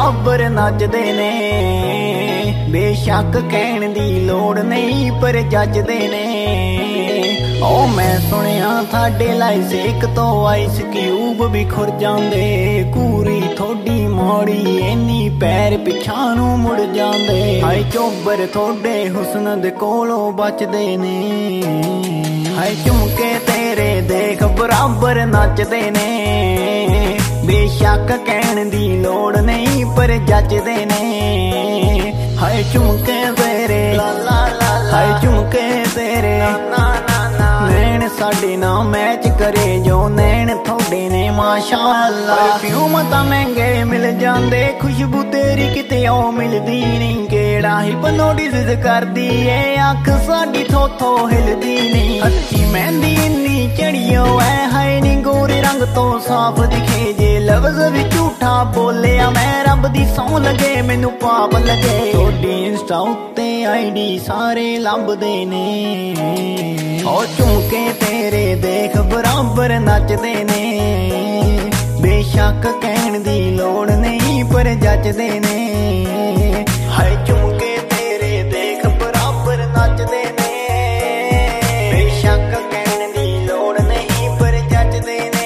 बराबर नचदे ने। बेशक कहण दी लोड़ नहीं पर जचदे ने। ओ मैं सुनिया थाडे लाइस एक तो आइस क्यूब भी खुर जांदे। कूरी थोड़ी मोड़ी इन्नी पैर पिछा नू मुड़ जांदे। हाय चोबर थोड़े हुस्न दे कोलों बचदे ने। हाय झुमके तेरे देख बराबर नचदे ने। बेशक कहण दी लोड़ नहीं पर जचदे ने। हाय झुमके तेरे हाय झुमके तेरे नैन साडे ना मैच करे जो नैन थोड़े ने माशाअल्लाह। परफ्यूम तां महंगे मिल जांदे खुशबू तेरी किते ओ मिलदी नहीं। केड़ा हिप्नोटिस करदी ए अख साडी थोथो हिलदी नहीं। अच्छी मेहंदी इन्नी चढ़ियो है हाय नी गोरे रंग तो साफ दिखे। जे लफ्ज भी झूठा बोलिया मैं रब दी सौं लगे मैनू पाप लगे। थोड़ी इंस्टा उत्ते आईडी सारे लभदे ने। और झुमके तेरे देख बराबर नचदे ने। बेशक कहण दी लोड़ नहीं पर जचदे ने। हाय झुमके तेरे देख बराबर नचदे ने। बेशक कहण दी लोड़ नहीं पर जचदे ने।